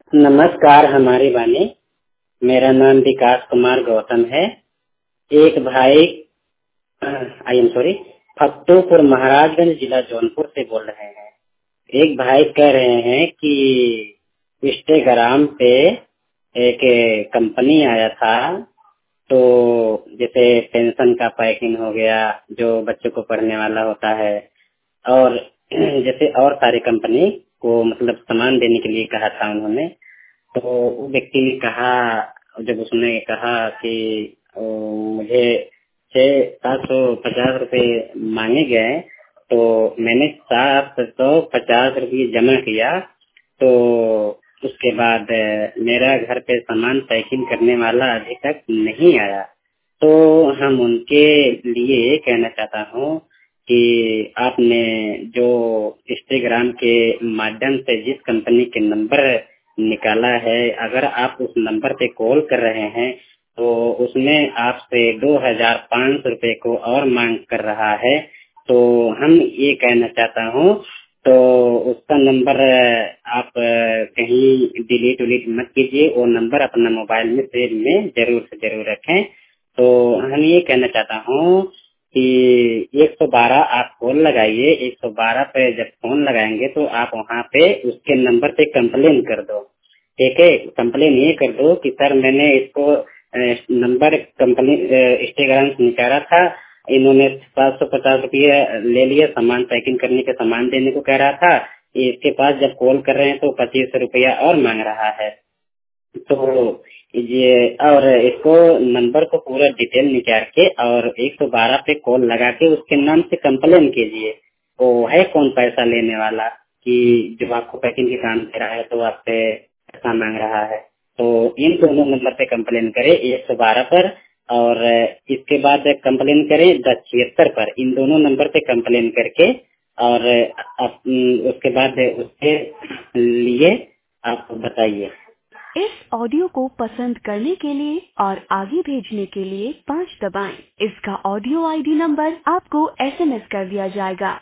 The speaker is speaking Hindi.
नमस्कार हमारी वाणी। मेरा नाम विकास कुमार गौतम है। एक भाई I am sorry Fatehpur Maharajganj जिला जौनपुर से बोल रहे हैं। एक भाई कह रहे हैं कि इंस्टाग्राम पे एक कंपनी आया था, तो जैसे पेंशन का पैकिंग हो गया जो बच्चों को पढ़ने वाला होता है, और जैसे और सारी कंपनी को मतलब सामान देने के लिए कहा था उन्होंने। तो वो व्यक्ति ने कहा, जब उसने कहा कि मुझे 750 रुपये मांगे गए, तो मैंने 750 रुपये जमा किया। तो उसके बाद मेरा घर पे सामान पैकिंग करने वाला अभी तक नहीं आया। तो हम उनके लिए कहना चाहता हूँ कि आपने जो इंस्टाग्राम के माध्यम से जिस कंपनी के नंबर निकाला है, अगर आप उस नंबर पे कॉल कर रहे हैं तो उसमें आपसे 2500 रुपये को और मांग कर रहा है। तो हम ये कहना चाहता हूँ, तो उसका नंबर आप कहीं डिलीट उलीट मत कीजिए। वो नंबर अपना मोबाइल में सेव में जरूर से जरूर रखें। तो हम ये कहना चाहता हूँ कि 112 आप फोन लगाइए। 112 पे जब फोन लगाएंगे तो आप वहाँ पे उसके नंबर पे कंप्लेन कर दो। ठीक है, कंप्लेन ये कर दो कि सर मैंने इसको नंबर कंपनी इंस्टाग्राम से निकाला था, इन्होंने 750 रुपये ले लिया, सामान पैकिंग करने के सामान देने को कह रहा था। इसके पास जब कॉल कर रहे हैं तो 2500 रुपया और मांग रहा है। तो ये और इसको नंबर को पूरा डिटेल निकाल के और 112 पे कॉल लगा के उसके नाम से कंप्लेन कीजिए। वो है कौन पैसा लेने वाला कि जो आपको पैकिंग के काम दे रहा है तो आपसे पैसा मांग रहा है। तो इन दोनों नंबर पे कंप्लेन करें, 112 पर, और इसके बाद कंप्लेन करें 1076 पर। इन दोनों नंबर पे कंप्लेन करके और उसके बाद उसके लिए आप बताइए। इस ऑडियो को पसंद करने के लिए और आगे भेजने के लिए 5 दबाएं। इसका ऑडियो आईडी नंबर आपको एसएमएस कर दिया जाएगा।